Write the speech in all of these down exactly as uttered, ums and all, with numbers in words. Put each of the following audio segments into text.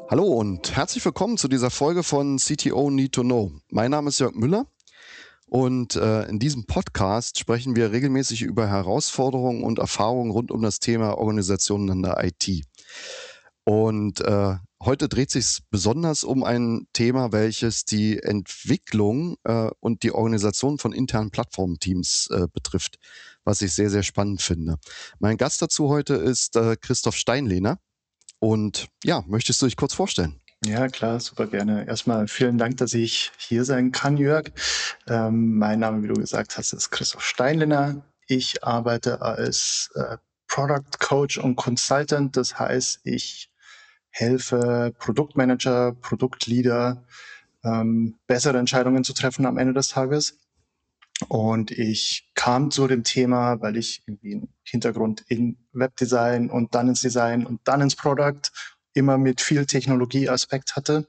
Hallo und herzlich willkommen zu dieser Folge von C T O Need to Know. Mein Name ist Jörg Müller und äh, in diesem Podcast sprechen wir regelmäßig über Herausforderungen und Erfahrungen rund um das Thema Organisationen in der I T. Und äh, heute dreht sich besonders um ein Thema, welches die Entwicklung äh, und die Organisation von internen Plattformteams äh, betrifft, was ich sehr, sehr spannend finde. Mein Gast dazu heute ist äh, Christoph Steinlehner. Und ja, möchtest du dich kurz vorstellen? Ja, klar, super gerne. Erstmal vielen Dank, dass ich hier sein kann, Jörg. Ähm, mein Name, wie du gesagt hast, ist Christoph Steinlehner. Ich arbeite als äh, Product Coach und Consultant. Das heißt, ich helfe Produktmanager, Produktleader, ähm, bessere Entscheidungen zu treffen am Ende des Tages. Und ich kam zu dem Thema, weil ich irgendwie einen Hintergrund in Webdesign und dann ins Design und dann ins Product immer mit viel Technologieaspekt hatte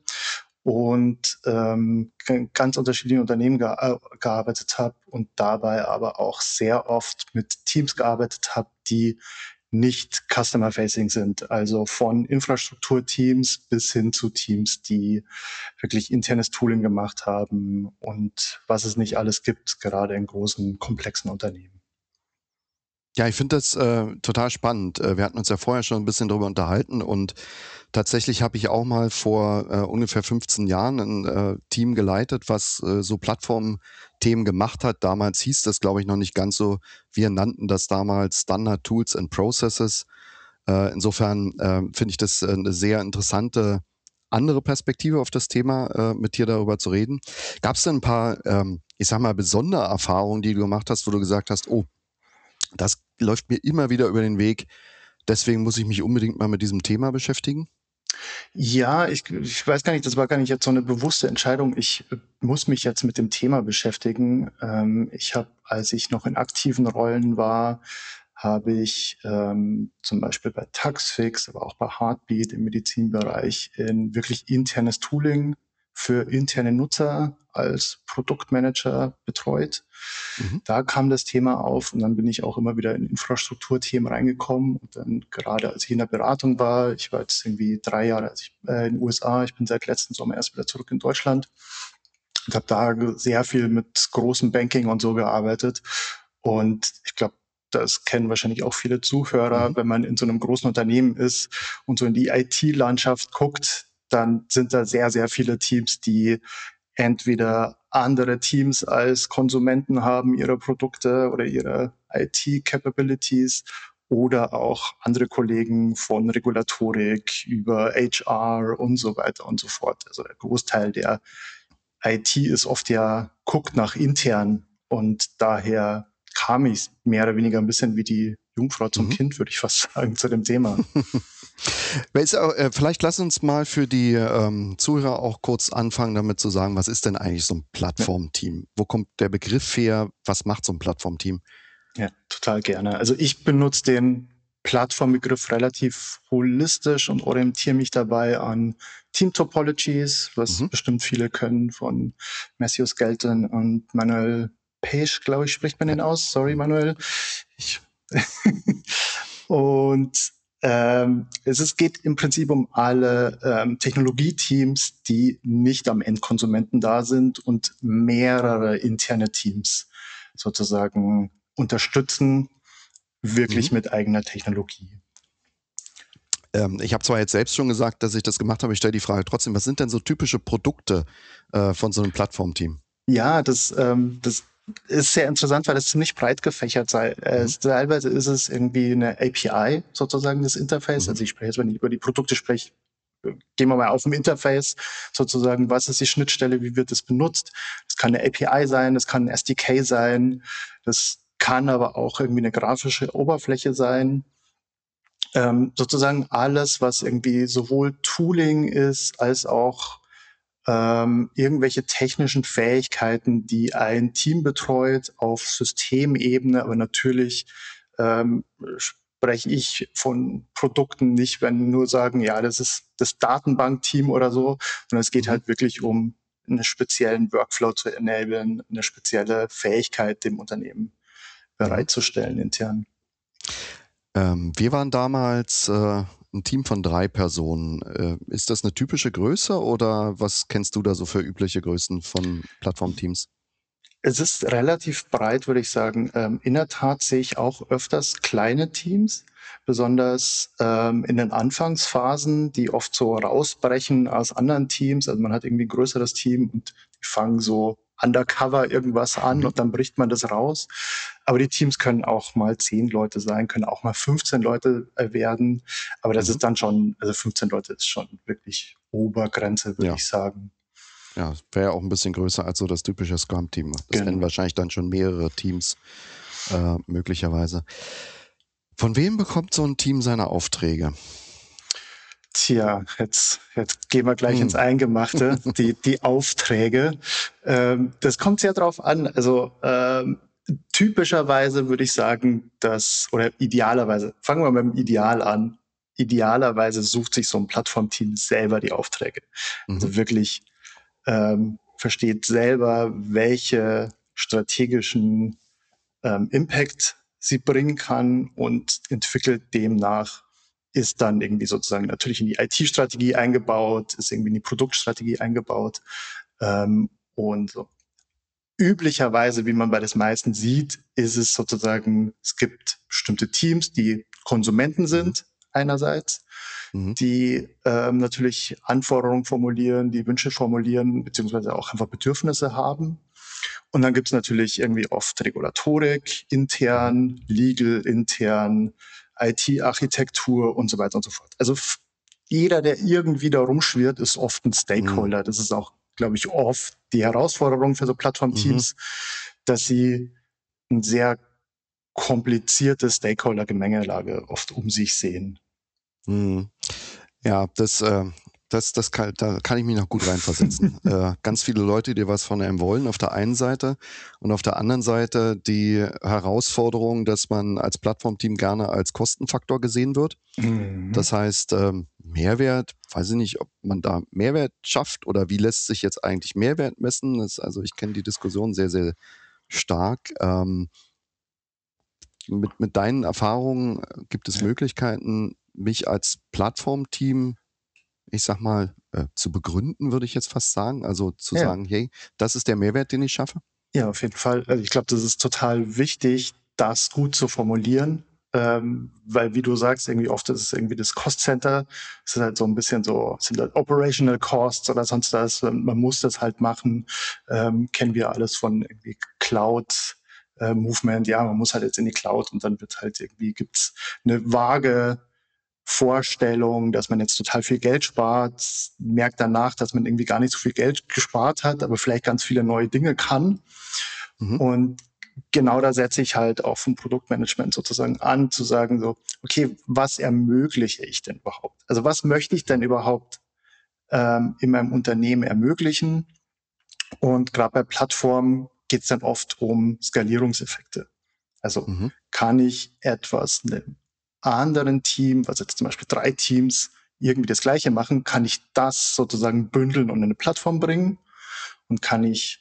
und ähm, ganz unterschiedlichen Unternehmen ge gearbeitet habe und dabei aber auch sehr oft mit Teams gearbeitet habe, die nicht Customer-Facing sind, also von Infrastrukturteams bis hin zu Teams, die wirklich internes Tooling gemacht haben und was es nicht alles gibt, gerade in großen, komplexen Unternehmen. Ja, ich finde das äh, total spannend. Äh, wir hatten uns ja vorher schon ein bisschen darüber unterhalten und tatsächlich habe ich auch mal vor äh, ungefähr fünfzehn Jahren ein äh, Team geleitet, was äh, so Plattformthemen gemacht hat. Damals hieß das, glaube ich, noch nicht ganz so. Wir nannten das damals Standard Tools and Processes. Äh, insofern äh, finde ich das äh, eine sehr interessante andere Perspektive auf das Thema, äh, mit dir darüber zu reden. Gab es denn ein paar, ähm, ich sag mal, besondere Erfahrungen, die du gemacht hast, wo du gesagt hast, oh, das läuft mir immer wieder über den Weg. Deswegen muss ich mich unbedingt mal mit diesem Thema beschäftigen. Ja, ich, ich weiß gar nicht, das war gar nicht jetzt so eine bewusste Entscheidung. Ich äh, muss mich jetzt mit dem Thema beschäftigen. Ähm, ich habe, als ich noch in aktiven Rollen war, habe ich ähm, zum Beispiel bei Taxfix, aber auch bei Heartbeat im Medizinbereich in wirklich internes Tooling für interne Nutzer als Produktmanager betreut. Mhm. Da kam das Thema auf und dann bin ich auch immer wieder in Infrastrukturthemen reingekommen. Und dann gerade als ich in der Beratung war, ich war jetzt irgendwie drei Jahre als ich, äh, in den U S A, ich bin seit letzten Sommer erst wieder zurück in Deutschland und habe da sehr viel mit großem Banking und so gearbeitet. Und ich glaube, das kennen wahrscheinlich auch viele Zuhörer, Mhm. wenn man in so einem großen Unternehmen ist und so in die I T-Landschaft guckt, dann sind da sehr, sehr viele Teams, die entweder andere Teams als Konsumenten haben ihre Produkte oder ihre I T-Capabilities oder auch andere Kollegen von Regulatorik über H R und so weiter und so fort. Also der Großteil der I T ist oft ja, guckt nach intern und daher kam ich mehr oder weniger ein bisschen wie die Jungfrau zum Mhm. Kind, würde ich fast sagen, zu dem Thema. äh, Vielleicht lass uns mal für die ähm, Zuhörer auch kurz anfangen, damit zu sagen, was ist denn eigentlich so ein Ja. Plattformteam? Wo kommt der Begriff her? Was macht so ein Plattformteam? Ja, total gerne. Also ich benutze den Plattformbegriff relativ holistisch und orientiere mich dabei an Team Topologies, was Mhm. bestimmt viele können, von Matthew Skelton und Manuel Page, glaube ich, spricht man Ja. den aus. Sorry, Mhm. Manuel. Ich und ähm, es ist, geht im Prinzip um alle ähm, Technologieteams, die nicht am Endkonsumenten da sind und mehrere interne Teams sozusagen unterstützen, Mhm. wirklich mit eigener Technologie. Ähm, ich habe zwar jetzt selbst schon gesagt, dass ich das gemacht habe, ich stelle die Frage trotzdem, was sind denn so typische Produkte äh, von so einem Plattformteam? Ja, das, ähm, das ist sehr interessant, weil es ziemlich breit gefächert sei. Äh, Mhm. teilweise ist es irgendwie eine A P I, sozusagen das Interface. Mhm. Also ich spreche jetzt, wenn ich über die Produkte spreche, gehen wir mal auf dem Interface, sozusagen, was ist die Schnittstelle, wie wird es benutzt. Das kann eine A P I sein, das kann ein S D K sein, das kann aber auch irgendwie eine grafische Oberfläche sein. Ähm, sozusagen alles, was irgendwie sowohl Tooling ist, als auch ähm, irgendwelche technischen Fähigkeiten, die ein Team betreut auf Systemebene, aber natürlich ähm, spreche ich von Produkten nicht, wenn nur sagen, ja, das ist das Datenbankteam oder so, sondern es geht Mhm. halt wirklich um einen speziellen Workflow zu enablen, eine spezielle Fähigkeit dem Unternehmen Mhm. bereitzustellen intern. Ähm, wir waren damals äh, ein Team von drei Personen. Äh, ist das eine typische Größe oder was kennst du da so für übliche Größen von Plattformteams? Es ist relativ breit, würde ich sagen. Ähm, in der Tat sehe ich auch öfters kleine Teams, besonders ähm, in den Anfangsphasen, die oft so rausbrechen aus anderen Teams. Also man hat irgendwie ein größeres Team und die fangen so undercover irgendwas an Mhm. und dann bricht man das raus. Aber die Teams können auch mal zehn Leute sein, können auch mal fünfzehn Leute äh, werden. Aber das Mhm. ist dann schon, also fünfzehn Leute ist schon wirklich Obergrenze, würde Ja, ich sagen. ja, wäre ja auch ein bisschen größer als so das typische Scrum-Team. Das wären Genau. wahrscheinlich dann schon mehrere Teams äh, möglicherweise. Von wem bekommt so ein Team seine Aufträge? Tja, jetzt, jetzt gehen wir gleich ins Hm. Eingemachte, die, die Aufträge. Ähm, das kommt sehr drauf an. Also ähm, typischerweise würde ich sagen, dass, oder idealerweise, fangen wir mit dem Ideal an. Idealerweise sucht sich so ein Plattformteam selber die Aufträge. Mhm. Also wirklich ähm, versteht selber, welche strategischen ähm, Impact sie bringen kann und entwickelt demnach, ist dann irgendwie sozusagen natürlich in die I T-Strategie eingebaut, ist irgendwie in die Produktstrategie eingebaut. Ähm, und so. Üblicherweise, wie man bei den meisten sieht, ist es sozusagen, es gibt bestimmte Teams, die Konsumenten Mhm. sind einerseits, Mhm. die ähm, natürlich Anforderungen formulieren, die Wünsche formulieren, beziehungsweise auch einfach Bedürfnisse haben. Und dann gibt es natürlich irgendwie oft Regulatorik Mhm. intern, Legal intern, I T-Architektur und so weiter und so fort. Also jeder, der irgendwie da rumschwirrt, ist oft ein Mhm. Stakeholder. Das ist auch, glaube ich, oft die Herausforderung für so Mhm. Plattformteams, dass sie ein sehr komplizierte Stakeholder-Gemengelage oft um sich sehen. Mhm. Ja, das, äh, das, das kann, da kann ich mich noch gut reinversetzen. äh, ganz viele Leute, die was von einem wollen, auf der einen Seite und auf der anderen Seite die Herausforderung, dass man als Plattformteam gerne als Kostenfaktor gesehen wird. Mhm. Das heißt, ähm, Mehrwert, weiß ich nicht, ob man da Mehrwert schafft oder wie lässt sich jetzt eigentlich Mehrwert messen. Das, also ich kenne die Diskussion sehr, sehr stark. Ähm, mit, mit deinen Erfahrungen äh, gibt es Möglichkeiten, mich als Plattformteam, ich sag mal, äh, zu begründen, würde ich jetzt fast sagen. Also zu Ja. sagen, hey, das ist der Mehrwert, den ich schaffe. Ja, auf jeden Fall. Also ich glaube, das ist total wichtig, das gut zu formulieren, ähm, weil wie du sagst, irgendwie oft ist es irgendwie das Cost Center. Es ist halt so ein bisschen so, sind halt Operational Costs oder sonst was. Man muss das halt machen. Ähm, kennen wir alles von irgendwie Cloud äh, Movement. Ja, man muss halt jetzt in die Cloud und dann wird halt irgendwie, gibt's eine vage Vorstellung, dass man jetzt total viel Geld spart, merkt danach, dass man irgendwie gar nicht so viel Geld gespart hat, aber vielleicht ganz viele neue Dinge kann. Mhm. Und genau da setze ich halt auch vom Produktmanagement sozusagen an, zu sagen so, okay, was ermögliche ich denn überhaupt? Also was möchte ich denn überhaupt ähm, in meinem Unternehmen ermöglichen? Und gerade bei Plattformen geht es dann oft um Skalierungseffekte. Also Mhm. kann ich etwas einem anderen Team, also jetzt zum Beispiel drei Teams, irgendwie das Gleiche machen, kann ich das sozusagen bündeln und in eine Plattform bringen und kann ich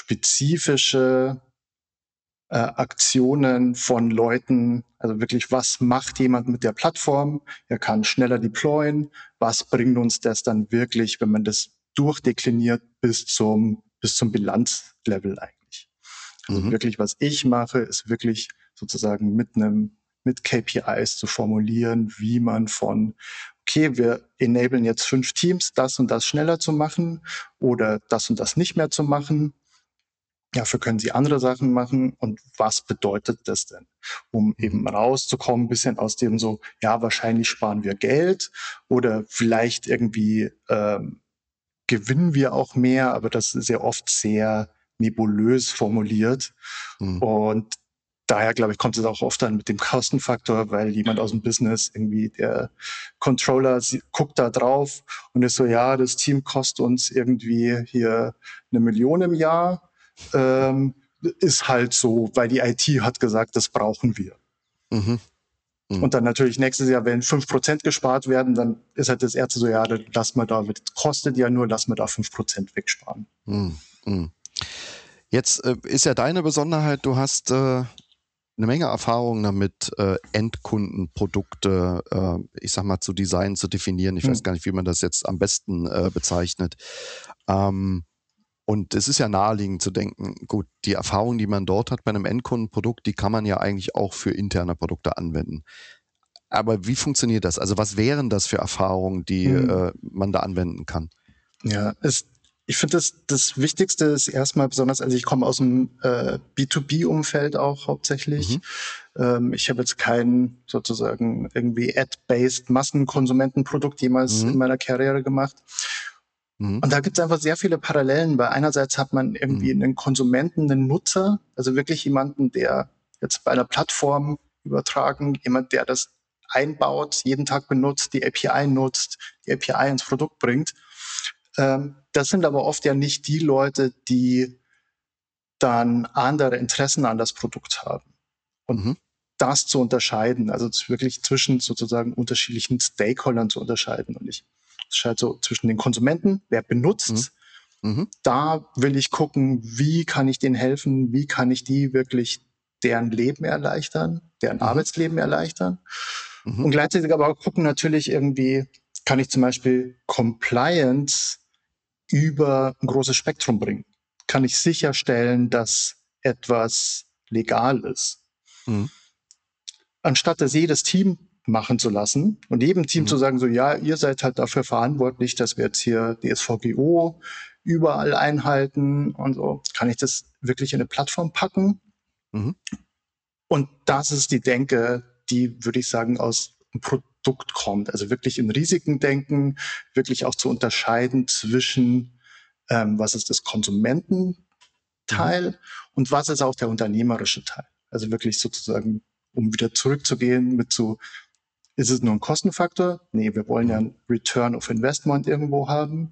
spezifische äh, Aktionen von Leuten, also wirklich, was macht jemand mit der Plattform? Er kann schneller deployen. Was bringt uns das dann wirklich, wenn man das durchdekliniert bis zum, bis zum Bilanzlevel eigentlich? Also Mhm. wirklich, was ich mache, ist wirklich sozusagen mit einem, mit K P Is zu formulieren, wie man von, okay, wir enablen jetzt fünf Teams, das und das schneller zu machen oder das und das nicht mehr zu machen. Dafür können sie andere Sachen machen. Und was bedeutet das denn? Um Mhm. eben rauszukommen, ein bisschen aus dem so, ja, wahrscheinlich sparen wir Geld oder vielleicht irgendwie ähm, gewinnen wir auch mehr, aber das ist ja oft sehr nebulös formuliert. Mhm. Und daher, glaube ich, kommt es auch oft dann mit dem Kostenfaktor, weil jemand aus dem Business, irgendwie der Controller, sie, guckt da drauf und ist so, ja, das Team kostet uns irgendwie hier eine Million im Jahr. Ähm, ist halt so, weil die I T hat gesagt, das brauchen wir. Mhm. Mhm. Und dann natürlich nächstes Jahr, wenn fünf Prozent gespart werden, dann ist halt das erste so, ja, dann lass mal da, das kostet ja nur, lass mal da fünf Prozent wegsparen. Mhm. Mhm. Jetzt äh, ist ja deine Besonderheit, du hast äh, eine Menge Erfahrung damit, äh, Endkundenprodukte, äh, ich sag mal, zu designen, zu definieren. Ich Hm. weiß gar nicht, wie man das jetzt am besten äh, bezeichnet. Ähm, und es ist ja naheliegend zu denken, gut, die Erfahrung, die man dort hat bei einem Endkundenprodukt, die kann man ja eigentlich auch für interne Produkte anwenden. Aber wie funktioniert das? Also was wären das für Erfahrungen, die Hm. äh, man da anwenden kann? Ja, es, ich finde, das, das Wichtigste ist erstmal besonders, also ich komme aus dem äh, B zwei B-Umfeld auch hauptsächlich. Mhm. Ähm, ich habe jetzt kein sozusagen irgendwie Ad-based Massenkonsumentenprodukt jemals Mhm. in meiner Karriere gemacht. Mhm. Und da gibt es einfach sehr viele Parallelen, weil einerseits hat man irgendwie Mhm. einen Konsumenten, einen Nutzer, also wirklich jemanden, der jetzt bei einer Plattform übertragen, jemand, der das einbaut, jeden Tag benutzt, die A P I nutzt, die A P I ins Produkt bringt. Ähm, das sind aber oft ja nicht die Leute, die dann andere Interessen an das Produkt haben. Und Mhm. das zu unterscheiden, also wirklich zwischen sozusagen unterschiedlichen Stakeholdern zu unterscheiden. Und ich unterscheide so zwischen den Konsumenten, wer benutzt, Mhm. Mhm. da will ich gucken, wie kann ich denen helfen, wie kann ich die wirklich deren Leben erleichtern, deren Mhm. Arbeitsleben erleichtern. Mhm. Und gleichzeitig aber auch gucken natürlich irgendwie, kann ich zum Beispiel Compliance über ein großes Spektrum bringen? Kann ich sicherstellen, dass etwas legal ist? Mhm. Anstatt das jedes Team machen zu lassen und jedem Team Mhm. zu sagen, so ja, ihr seid halt dafür verantwortlich, dass wir jetzt hier D S V G O überall einhalten und so, kann ich das wirklich in eine Plattform packen? Mhm. Und das ist die Denke, die, würde ich sagen, aus dem Produkt kommt. Also wirklich in Risiken denken, wirklich auch zu unterscheiden zwischen, ähm, was ist das Konsumententeil Mhm. und was ist auch der unternehmerische Teil. Also wirklich sozusagen, um wieder zurückzugehen mit so, ist es nur ein Kostenfaktor? Nee, wir wollen ja Mhm. einen Return of Investment irgendwo haben,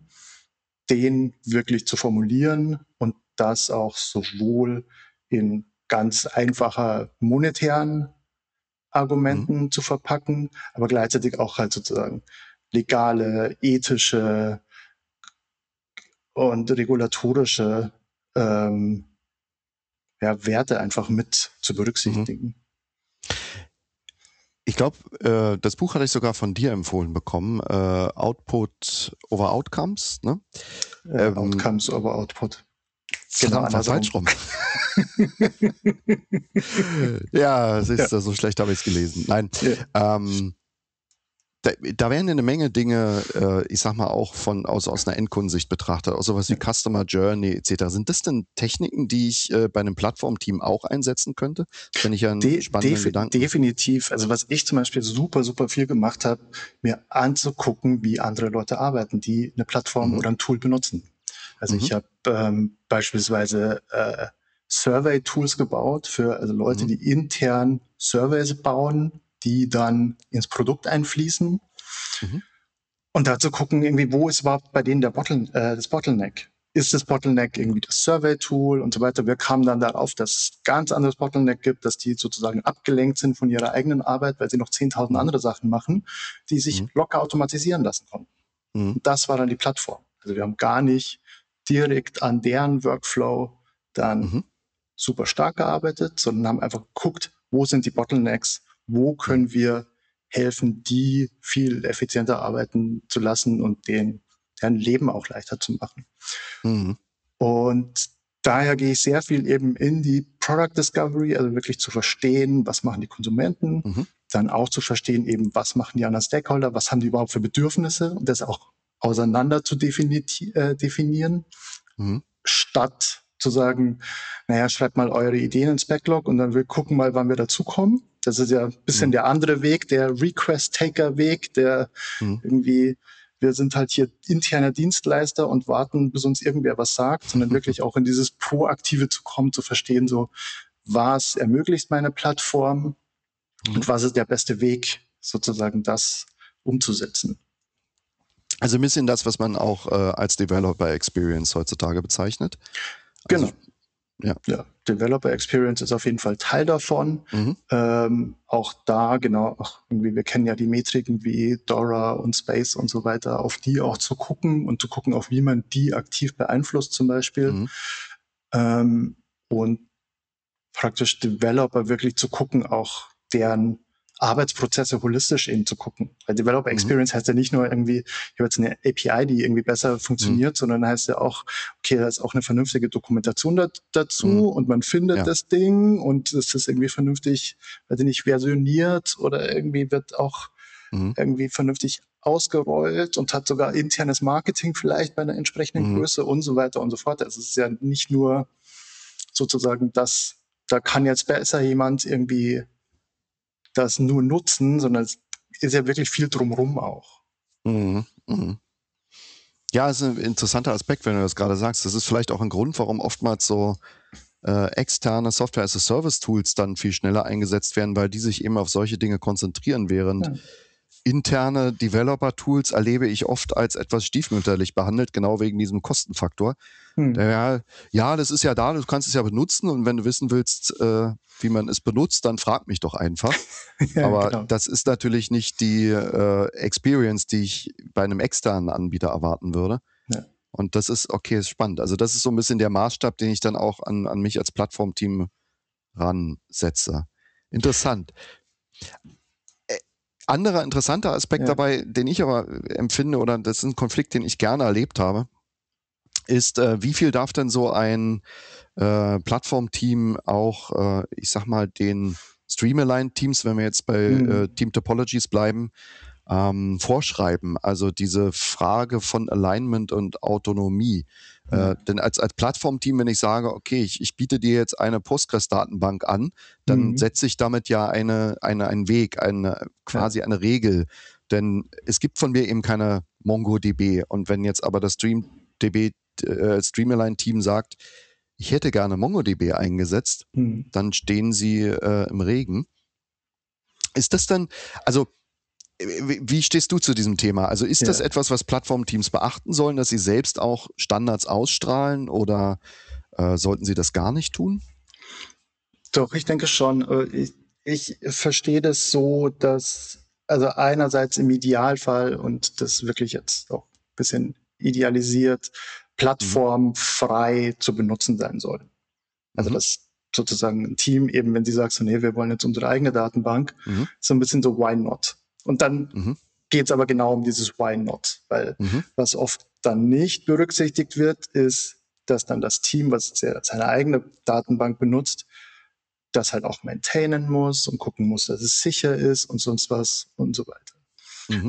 den wirklich zu formulieren und das auch sowohl in ganz einfacher monetären Mhm. Argumenten zu verpacken, aber gleichzeitig auch halt sozusagen legale, ethische und regulatorische ähm, ja, Werte einfach mit zu Mhm. berücksichtigen. Ich glaube, äh, das Buch hatte ich sogar von dir empfohlen bekommen, äh, Output over Outcomes, ne? Äh, Ähm, Outcomes over Output. Genau, verdammt, war falsch andersrum. rum. Ja, Ja, siehst du, so schlecht habe ich es gelesen. Nein, ja. ähm, da, da werden eine Menge Dinge, äh, ich sag mal auch von aus, aus einer Endkundensicht betrachtet, auch sowas wie Customer Journey et cetera. Sind das denn Techniken, die ich äh, bei einem Plattformteam auch einsetzen könnte? Das finde ich ja einen De spannenden def Gedanken. definitiv. Also was ich zum Beispiel super, super viel gemacht habe, mir anzugucken, wie andere Leute arbeiten, die eine Plattform Mhm. oder ein Tool benutzen. Also Mhm. ich habe ähm, beispielsweise äh, Survey-Tools gebaut für also Leute, Mhm. die intern Surveys bauen, die dann ins Produkt einfließen. Mhm. Und da zu gucken, irgendwie, wo ist überhaupt bei denen der Bottle, äh, das Bottleneck? Ist das Bottleneck irgendwie das Survey-Tool und so weiter? Wir kamen dann darauf, dass es ganz anderes Bottleneck gibt, dass die sozusagen abgelenkt sind von ihrer eigenen Arbeit, weil sie noch zehntausend Mhm. andere Sachen machen, die sich Mhm. locker automatisieren lassen konnten. Mhm. Und das war dann die Plattform. Also wir haben gar nicht direkt an deren Workflow dann Mhm. super stark gearbeitet, sondern haben einfach geguckt, wo sind die Bottlenecks, wo Mhm. können wir helfen, die viel effizienter arbeiten zu lassen und den, deren Leben auch leichter zu machen. Mhm. Und daher gehe ich sehr viel eben in die Product Discovery, also wirklich zu verstehen, was machen die Konsumenten, Mhm. dann auch zu verstehen eben, was machen die anderen Stakeholder, was haben die überhaupt für Bedürfnisse und das auch auseinander zu defini äh, definieren, Mhm. statt zu sagen, naja, schreibt mal eure Ideen ins Backlog und dann wir gucken mal, wann wir dazukommen. Das ist ja ein bisschen Mhm. der andere Weg, der Request-Taker-Weg, der Mhm. irgendwie, wir sind halt hier interner Dienstleister und warten, bis uns irgendwer was sagt, sondern wirklich auch in dieses Proaktive zu kommen, zu verstehen, so, was ermöglicht meine Plattform Mhm. und was ist der beste Weg, sozusagen das umzusetzen. Also ein bisschen das, was man auch äh, als Developer Experience heutzutage bezeichnet. Also Genau. ja. Ja, Developer Experience ist auf jeden Fall Teil davon. Mhm. Ähm, auch da, genau, auch irgendwie, wir kennen ja die Metriken wie Dora und Space und so weiter, auf die auch zu gucken und zu gucken, auf wie man die aktiv beeinflusst zum Beispiel. Mhm. Ähm, und praktisch Developer wirklich zu gucken, auch deren Arbeitsprozesse holistisch eben zu gucken. Weil Developer Mhm. Experience heißt ja nicht nur irgendwie, ich habe jetzt eine A P I, die irgendwie besser funktioniert, Mhm. sondern heißt ja auch, okay, da ist auch eine vernünftige Dokumentation da, dazu Mhm. und man findet Ja. das Ding und es ist irgendwie vernünftig, weiß ich nicht, versioniert oder irgendwie wird auch Mhm. irgendwie vernünftig ausgerollt und hat sogar internes Marketing vielleicht bei einer entsprechenden Mhm. Größe und so weiter und so fort. Also es ist ja nicht nur sozusagen das, da kann jetzt besser jemand irgendwie das nur nutzen, sondern es ist ja wirklich viel drumrum auch. Mhm. Mhm. Ja, ist ein interessanter Aspekt, wenn du das gerade sagst. Das ist vielleicht auch ein Grund, warum oftmals so äh, externe Software-as-a-Service-Tools dann viel schneller eingesetzt werden, weil die sich eben auf solche Dinge konzentrieren, während Ja. interne Developer-Tools erlebe ich oft als etwas stiefmütterlich behandelt, genau wegen diesem Kostenfaktor. Hm. Der, ja, das ist ja da, du kannst es ja benutzen und wenn du wissen willst, äh, wie man es benutzt, dann frag mich doch einfach. Ja, Aber genau. das ist natürlich nicht die äh, Experience, die ich bei einem externen Anbieter erwarten würde. Ja. Und das ist, okay, ist spannend. Also das ist so ein bisschen der Maßstab, den ich dann auch an, an mich als Plattformteam ransetze. Interessant. Äh, anderer interessanter Aspekt Ja. dabei, den ich aber empfinde, oder das ist ein Konflikt, den ich gerne erlebt habe, ist, äh, wie viel darf denn so ein äh, Plattformteam auch, äh, ich sag mal, den Streamline-Teams, wenn wir jetzt bei äh, Hm. Team Topologies bleiben, ähm, vorschreiben. Also diese Frage von Alignment und Autonomie. Ja. Äh, denn als, als Plattformteam, wenn ich sage, okay, ich, ich biete dir jetzt eine Postgres-Datenbank an, dann Hm. setze ich damit ja eine, eine, einen Weg, eine, quasi Ja. eine Regel. Denn es gibt von mir eben keine MongoDB. Und wenn jetzt aber das StreamDB äh, Streamline-Team sagt, ich hätte gerne MongoDB eingesetzt, Hm. dann stehen sie äh, im Regen. Ist das dann, also wie wie stehst du zu diesem Thema? Also ist das Ja. etwas, was Plattformteams beachten sollen, dass sie selbst auch Standards ausstrahlen oder äh, sollten sie das gar nicht tun? Doch, ich denke schon. Äh, Ich, ich verstehe das so, dass, also einerseits im Idealfall, und das wirklich jetzt auch ein bisschen idealisiert, Mhm. plattformfrei zu benutzen sein soll. Also Mhm. dass sozusagen ein Team eben, wenn sie sagt, so, nee, wir wollen jetzt unsere eigene Datenbank, Mhm. so ein bisschen so, why not? Und dann Mhm. geht es aber genau um dieses why not, weil Mhm. was oft dann nicht berücksichtigt wird, ist, dass dann das Team, was seine eigene Datenbank benutzt, das halt auch maintainen muss und gucken muss, dass es sicher ist und sonst was und so weiter. Mhm.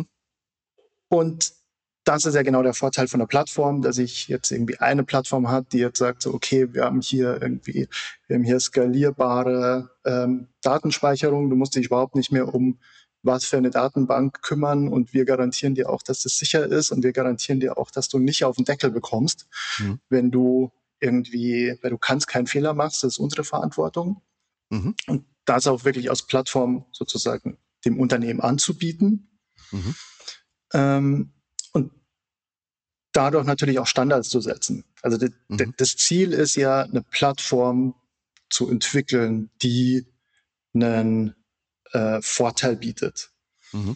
Und das ist ja genau der Vorteil von der Plattform, dass ich jetzt irgendwie eine Plattform hat, die jetzt sagt, so, okay, wir haben hier irgendwie, wir haben hier skalierbare ähm, Datenspeicherung, du musst dich überhaupt nicht mehr um was für eine Datenbank kümmern und wir garantieren dir auch, dass das sicher ist und wir garantieren dir auch, dass du nicht auf den Deckel bekommst, Mhm. wenn du irgendwie, weil du kannst keinen Fehler machst, das ist unsere Verantwortung. Mhm. Und das auch wirklich als Plattform sozusagen dem Unternehmen anzubieten. Mhm. Ähm, und dadurch natürlich auch Standards zu setzen. Also de, de, Mhm. das Ziel ist ja, eine Plattform zu entwickeln, die einen äh, Vorteil bietet. Mhm.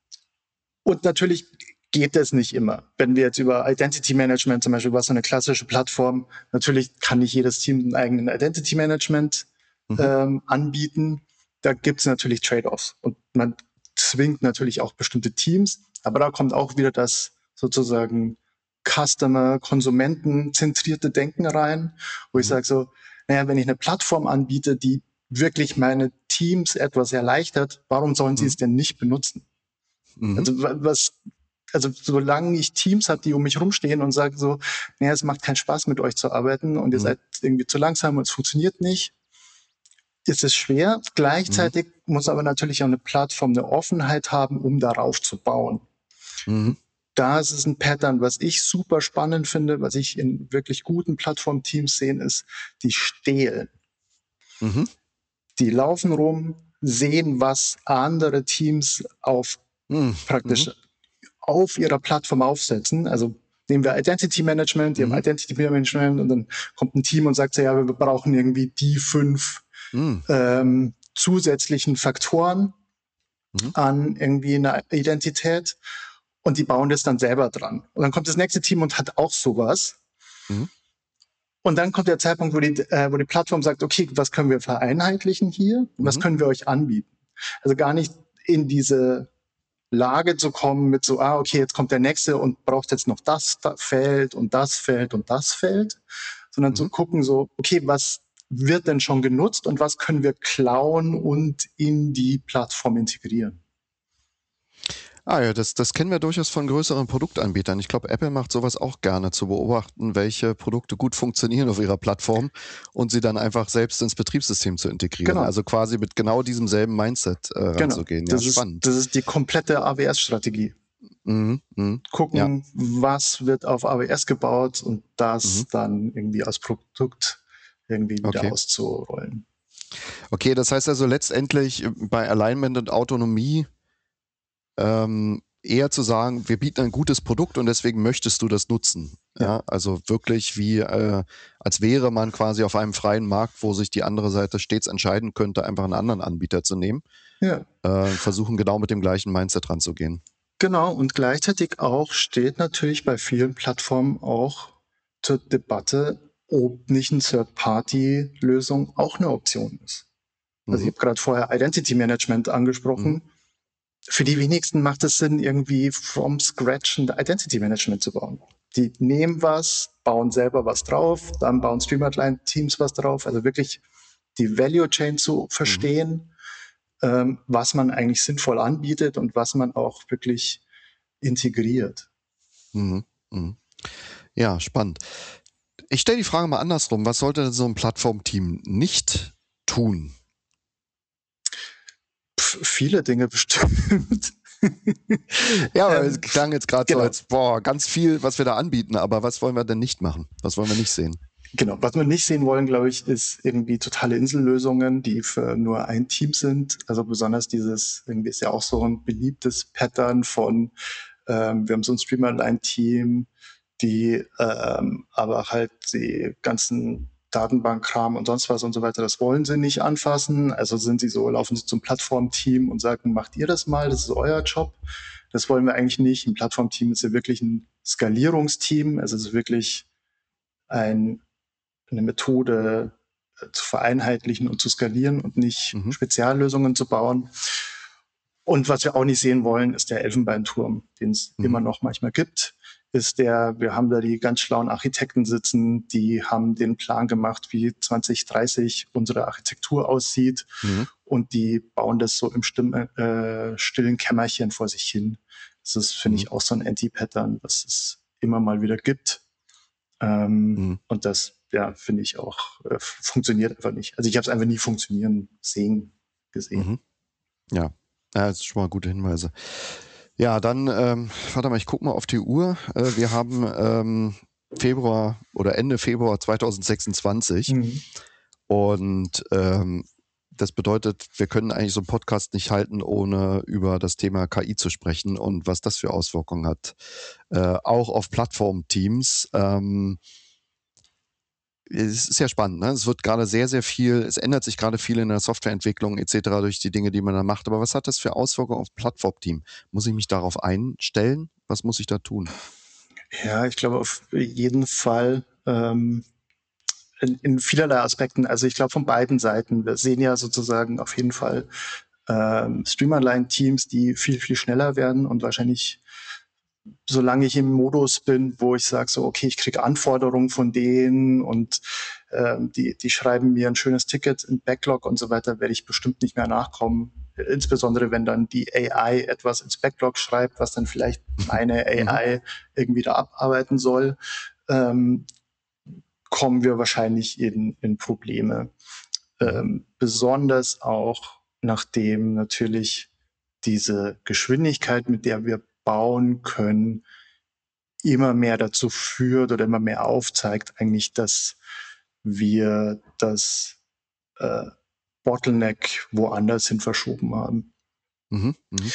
Und natürlich geht das nicht immer. Wenn wir jetzt über Identity Management zum Beispiel, was so eine klassische Plattform, natürlich kann nicht jedes Team einen eigenen Identity Management Mhm. ähm, anbieten. Da gibt es natürlich Trade-offs und man zwingt natürlich auch bestimmte Teams, aber da kommt auch wieder das sozusagen Customer, Konsumenten zentrierte Denken rein, wo ich Mhm. sage so, naja, wenn ich eine Plattform anbiete, die wirklich meine Teams etwas erleichtert, warum sollen sie Mhm. es denn nicht benutzen? Mhm. Also was, also solange ich Teams habe, die um mich rumstehen und sagen so, naja, es macht keinen Spaß mit euch zu arbeiten und ihr Mhm. seid irgendwie zu langsam und es funktioniert nicht, ist es schwer. Mhm. Gleichzeitig muss aber natürlich auch eine Plattform eine Offenheit haben, um darauf zu bauen. Mhm. Und da ist es ein Pattern, was ich super spannend finde, was ich in wirklich guten Plattformteams sehe, ist, die stehlen. Mhm. Die laufen rum, sehen, was andere Teams auf Mhm. Mhm. praktisch auf ihrer Plattform aufsetzen. Also nehmen wir Identity Management, die haben Mhm. Identity Management und dann kommt ein Team und sagt so, ja, wir brauchen irgendwie die fünf Mhm. ähm, zusätzlichen Faktoren Mhm. an irgendwie einer Identität und die bauen das dann selber dran. Und dann kommt das nächste Team und hat auch sowas. Mhm. Und dann kommt der Zeitpunkt, wo die, äh, wo die Plattform sagt, okay, was können wir vereinheitlichen hier? Was Mhm. können wir euch anbieten? Also gar nicht in diese Lage zu kommen mit so, ah, okay, jetzt kommt der nächste und braucht jetzt noch das Feld und das Feld und das Feld, sondern zu Mhm. gucken so, okay, was wird denn schon genutzt und was können wir klauen und in die Plattform integrieren? Ah ja, das, das kennen wir durchaus von größeren Produktanbietern. Ich glaube, Apple macht sowas auch gerne, zu beobachten, welche Produkte gut funktionieren auf ihrer Plattform und sie dann einfach selbst ins Betriebssystem zu integrieren. Genau, Also quasi mit genau diesem selben Mindset äh, genau. ranzugehen. Ja, Das ist, spannend. das ist die komplette A W S-Strategie. Mhm. Mhm. Ja. Gucken, was wird auf A W S gebaut und Mhm. das dann irgendwie als Produkt irgendwie wieder Okay. auszurollen. Okay, das heißt also letztendlich äh, bei Alignment und Autonomie ähm, eher zu sagen, wir bieten ein gutes Produkt und deswegen möchtest du das nutzen. Ja, Ja, also wirklich wie, äh, als wäre man quasi auf einem freien Markt, wo sich die andere Seite stets entscheiden könnte, einfach einen anderen Anbieter zu nehmen. ja. Äh, versuchen genau mit dem gleichen Mindset ranzugehen. Genau, und gleichzeitig auch steht natürlich bei vielen Plattformen auch zur Debatte, ob nicht eine Third-Party-Lösung auch eine Option ist. Also ich Mhm. habe gerade vorher Identity Management Mhm. angesprochen. Für die wenigsten macht es Sinn, irgendwie from scratch ein Identity Management zu bauen. Die nehmen was, bauen selber was drauf, dann bauen Streamline-Teams was drauf. Also wirklich die Value Chain zu Mhm. verstehen, ähm, was man eigentlich sinnvoll anbietet und was man auch wirklich integriert. Mhm. Mhm. Ja, spannend. Ich stelle die Frage mal andersrum. Was sollte denn so ein Plattformteam nicht tun? Pff, viele Dinge bestimmt. Ja, aber es ähm, klang jetzt gerade so, genau. als boah, ganz viel, was wir da anbieten, aber was wollen wir denn nicht machen? Was wollen wir nicht sehen? Genau. Was wir nicht sehen wollen, glaube ich, ist irgendwie totale Insellösungen, die für nur ein Team sind. Also besonders dieses, irgendwie ist ja auch so ein beliebtes Pattern von, ähm, wir haben so ein Streamline-Team, die ähm, aber halt die ganzen Datenbankkram und sonst was und so weiter, das wollen sie nicht anfassen. Also sind sie so, laufen sie zum Plattformteam und sagen, macht ihr das mal, das ist euer Job. Das wollen wir eigentlich nicht. Ein Plattformteam ist ja wirklich ein Skalierungsteam. Also es ist wirklich ein eine Methode äh, zu vereinheitlichen und zu skalieren und nicht Mhm. Speziallösungen zu bauen. Und was wir auch nicht sehen wollen, ist der Elfenbeinturm, den es Mhm. immer noch manchmal gibt. Ist der, wir haben da die ganz schlauen Architekten sitzen, die haben den Plan gemacht, wie zwanzig dreißig unsere Architektur aussieht Mhm. und die bauen das so im Stimme, äh, stillen Kämmerchen vor sich hin. Das ist, finde Mhm. ich, auch so ein Anti-Pattern, was es immer mal wieder gibt. Ähm, Mhm. und das, ja, finde ich auch, äh, funktioniert einfach nicht. Also ich habe es einfach nie funktionieren sehen, gesehen. Mhm. Ja. Ja, das ist schon mal gute Hinweise. Ja, dann, ähm, warte mal, ich gucke mal auf die Uhr. Äh, wir haben ähm, Februar oder Ende Februar zwanzig sechsundzwanzig Mhm. und ähm, das bedeutet, wir können eigentlich so einen Podcast nicht halten, ohne über das Thema K I zu sprechen und was das für Auswirkungen hat. Äh, auch auf Plattformteams. Ähm, es ist ja spannend, ne? Es wird gerade sehr, sehr viel, es ändert sich gerade viel in der Softwareentwicklung et cetera durch die Dinge, die man da macht. Aber was hat das für Auswirkungen auf Plattformteam? Muss ich mich darauf einstellen? Was muss ich da tun? Ja, ich glaube auf jeden Fall ähm, in, in vielerlei Aspekten. Also ich glaube von beiden Seiten. Wir sehen ja sozusagen auf jeden Fall ähm, Streamline-Teams, die viel, viel schneller werden und wahrscheinlich solange ich im Modus bin, wo ich sage, so, okay, ich kriege Anforderungen von denen und ähm, die, die schreiben mir ein schönes Ticket in Backlog und so weiter, werde ich bestimmt nicht mehr nachkommen. Insbesondere wenn dann die A I etwas ins Backlog schreibt, was dann vielleicht meine Mhm. A I irgendwie da abarbeiten soll, ähm, kommen wir wahrscheinlich in, in Probleme. Mhm. Ähm, besonders auch nachdem natürlich diese Geschwindigkeit, mit der wir bauen können, immer mehr dazu führt oder immer mehr aufzeigt, eigentlich, dass wir das äh, Bottleneck woanders hin verschoben haben. Mhm. Mhm.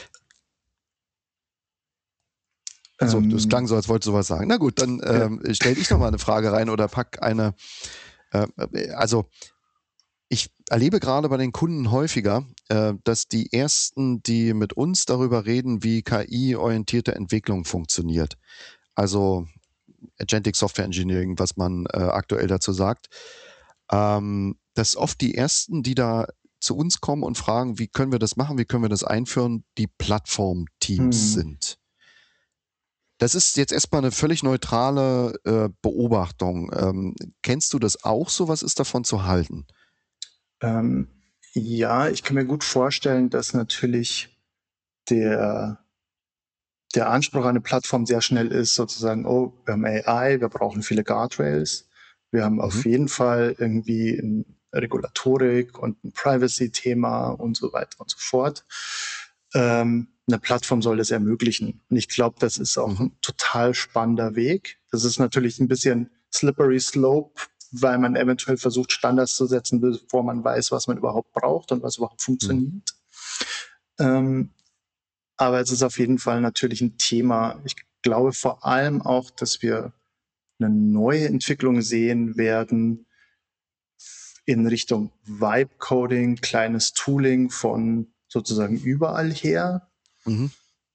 So, das klang Ähm, so, als wolltest du was sagen. Na gut, dann ja. ähm, stell ich noch mal eine Frage rein oder pack eine. Äh, also ich erlebe gerade bei den Kunden häufiger, äh, dass die ersten, die mit uns darüber reden, wie K I-orientierte Entwicklung funktioniert. Also Agentic Software Engineering, was man äh, aktuell dazu sagt, ähm, dass oft die Ersten, die da zu uns kommen und fragen, wie können wir das machen, wie können wir das einführen, die Plattformteams Hm. sind. Das ist jetzt erstmal eine völlig neutrale äh, Beobachtung. Ähm, kennst du das auch so? Was ist davon zu halten? Ähm, ja, ich kann mir gut vorstellen, dass natürlich der, der Anspruch an eine Plattform sehr schnell ist, sozusagen, oh, wir haben A I, wir brauchen viele Guardrails, wir haben Mhm. auf jeden Fall irgendwie eine Regulatorik und ein Privacy-Thema und so weiter und so fort. Ähm, eine Plattform soll das ermöglichen. Und ich glaube, das ist auch Mhm. ein total spannender Weg. Das ist natürlich ein bisschen slippery slope, weil man eventuell versucht, Standards zu setzen, bevor man weiß, was man überhaupt braucht und was überhaupt Mhm. funktioniert. Ähm, aber es ist auf jeden Fall natürlich ein Thema. Ich glaube vor allem auch, dass wir eine neue Entwicklung sehen werden in Richtung Vibe-Coding, kleines Tooling von sozusagen überall her. Mhm.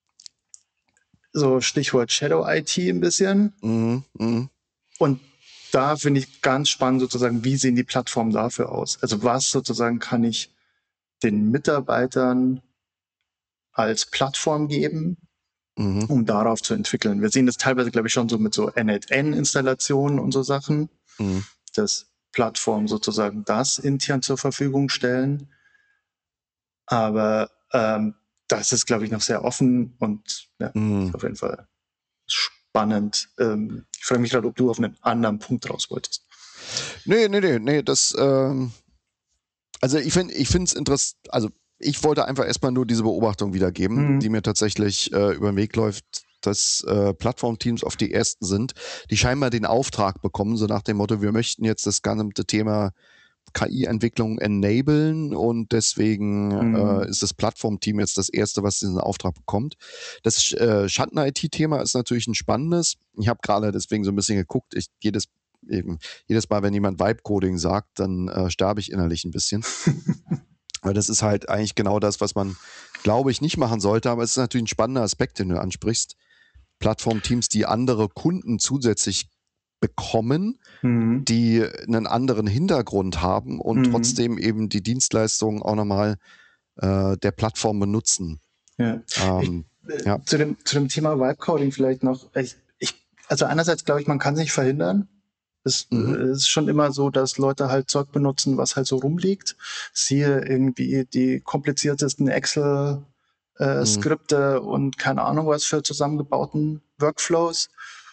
So Stichwort Shadow I T ein bisschen. Mhm. Mhm. Und da finde ich ganz spannend sozusagen, wie sehen die Plattformen dafür aus? Also was sozusagen kann ich den Mitarbeitern als Plattform geben, Mhm. um darauf zu entwickeln. Wir sehen das teilweise, glaube ich, schon so mit so N acht N-Installationen und so Sachen, Mhm. dass Plattformen sozusagen das intern zur Verfügung stellen. Aber ähm, das ist, glaube ich, noch sehr offen und ja, Mhm. ist auf jeden Fall spannend. Ähm, ich frage mich gerade, ob du auf einen anderen Punkt raus wolltest. Nee, nee, nee, nee, das, ähm, also ich finde, ich finde es interessant, also ich wollte einfach erstmal nur diese Beobachtung wiedergeben, die Mhm. mir tatsächlich äh, über den Weg läuft, dass äh, Plattformteams oft die ersten sind, die scheinbar den Auftrag bekommen, so nach dem Motto, wir möchten jetzt das ganze Thema K I-Entwicklung enablen und deswegen äh, Mhm. ist das Plattformteam jetzt das erste, was diesen Auftrag bekommt. Das äh, Schatten-I T-Thema ist natürlich ein spannendes. Ich habe gerade deswegen so ein bisschen geguckt, ich jedes eben jedes Mal, wenn jemand Vibe-Coding sagt, dann äh, sterbe ich innerlich ein bisschen. Weil das ist halt eigentlich genau das, was man, glaube ich, nicht machen sollte. Aber es ist natürlich ein spannender Aspekt, den du ansprichst. Plattformteams, die andere Kunden zusätzlich bekommen, Mhm. die einen anderen Hintergrund haben und Mhm. trotzdem eben die Dienstleistungen auch nochmal äh, der Plattform benutzen. Ja. Ich, Ähm, äh, ja. zu, dem, zu dem Thema Vibe-Coding vielleicht noch. Ich, ich, also einerseits glaube ich, man kann es nicht verhindern. Es Mhm. äh, ist schon immer so, dass Leute halt Zeug benutzen, was halt so rumliegt. Siehe irgendwie die kompliziertesten Mhm. Excel-Skripte und keine Ahnung was für zusammengebauten Workflows.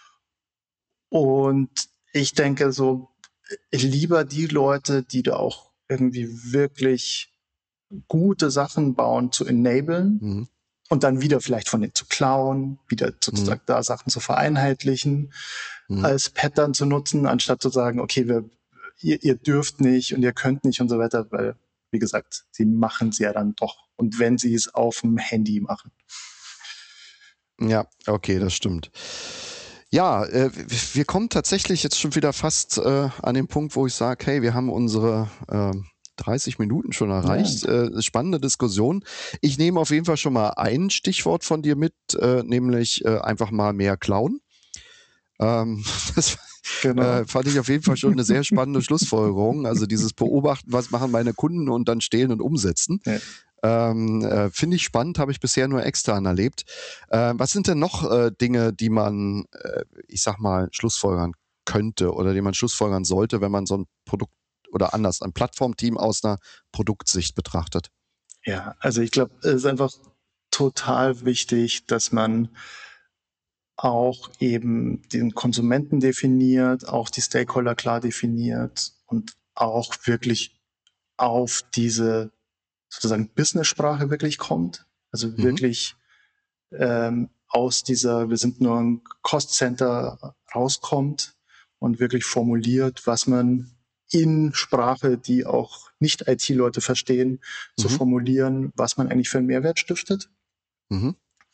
Und ich denke so, äh, lieber die Leute, die da auch irgendwie wirklich gute Sachen bauen, zu enablen Mhm. und dann wieder vielleicht von denen zu klauen, wieder Mhm. sozusagen da Sachen zu vereinheitlichen, Mhm. als Pattern zu nutzen, anstatt zu sagen, okay, wir, ihr, ihr dürft nicht und ihr könnt nicht und so weiter, weil, wie gesagt, sie machen es ja dann doch. Und wenn sie es auf dem Handy machen. Ja, okay, das stimmt. Ja, äh, wir kommen tatsächlich jetzt schon wieder fast äh, an den Punkt, wo ich sage, hey, wir haben unsere äh, dreißig Minuten schon Ja, erreicht. Äh, spannende Diskussion. Ich nehme auf jeden Fall schon mal ein Stichwort von dir mit, äh, nämlich äh, einfach mal mehr klauen. Ähm, das äh, genau. fand ich auf jeden Fall schon eine sehr spannende Schlussfolgerung. Also dieses Beobachten, was machen meine Kunden und dann stehlen und umsetzen. Ja. Ähm, äh, Finde ich spannend, habe ich bisher nur extern erlebt. Äh, was sind denn noch äh, Dinge, die man, äh, ich sag mal, schlussfolgern könnte oder die man schlussfolgern sollte, wenn man so ein Produkt oder anders, ein Plattformteam aus einer Produktsicht betrachtet? Ja, also ich glaube, es ist einfach total wichtig, dass man auch eben den Konsumenten definiert, auch die Stakeholder klar definiert und auch wirklich auf diese sozusagen Business-Sprache wirklich kommt. Also Mhm. wirklich ähm, aus dieser, wir sind nur ein Cost-Center rauskommt und wirklich formuliert, was man in Sprache, die auch nicht-I T-Leute verstehen, zu Mhm. formulieren, was man eigentlich für einen Mehrwert stiftet. Mhm.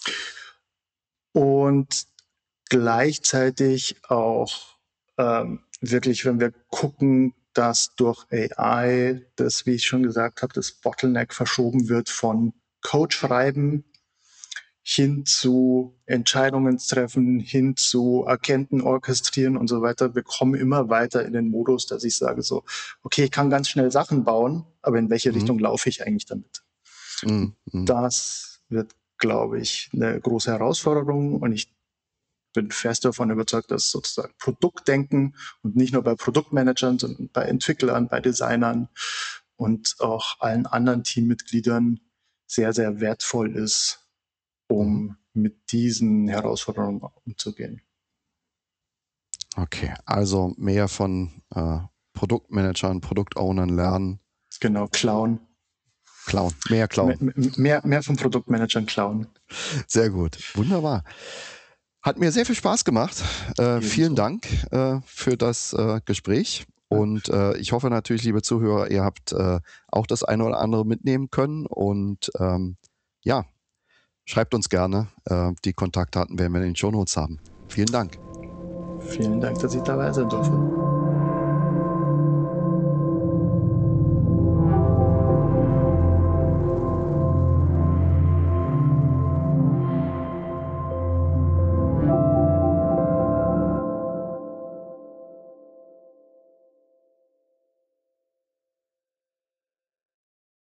Und gleichzeitig auch ähm, wirklich, wenn wir gucken, dass durch A I, das, wie ich schon gesagt habe, das Bottleneck verschoben wird von Code schreiben hin zu Entscheidungen treffen, hin zu Agenten orchestrieren und so weiter. Wir kommen immer weiter in den Modus, dass ich sage so, okay, ich kann ganz schnell Sachen bauen, aber in welche Mhm. Richtung laufe ich eigentlich damit? Mhm. Mhm. Das wird, glaube ich, eine große Herausforderung, und ich bin fest davon überzeugt, dass sozusagen Produktdenken, und nicht nur bei Produktmanagern, sondern bei Entwicklern, bei Designern und auch allen anderen Teammitgliedern sehr, sehr wertvoll ist, um Mhm. mit diesen Herausforderungen umzugehen. Okay, also mehr von äh, Produktmanagern, Produktownern lernen. Genau, klauen. Klauen, mehr klauen. Mehr, mehr, mehr von Produktmanagern klauen. Sehr gut, wunderbar. Hat mir sehr viel Spaß gemacht. Äh, vielen Dank äh, für das äh, Gespräch. Und äh, ich hoffe natürlich, liebe Zuhörer, ihr habt äh, auch das eine oder andere mitnehmen können. Und ähm, ja, schreibt uns gerne. Äh, die Kontaktdaten werden wir in den Shownotes haben. Vielen Dank. Vielen Dank, dass ich dabei sein durfte.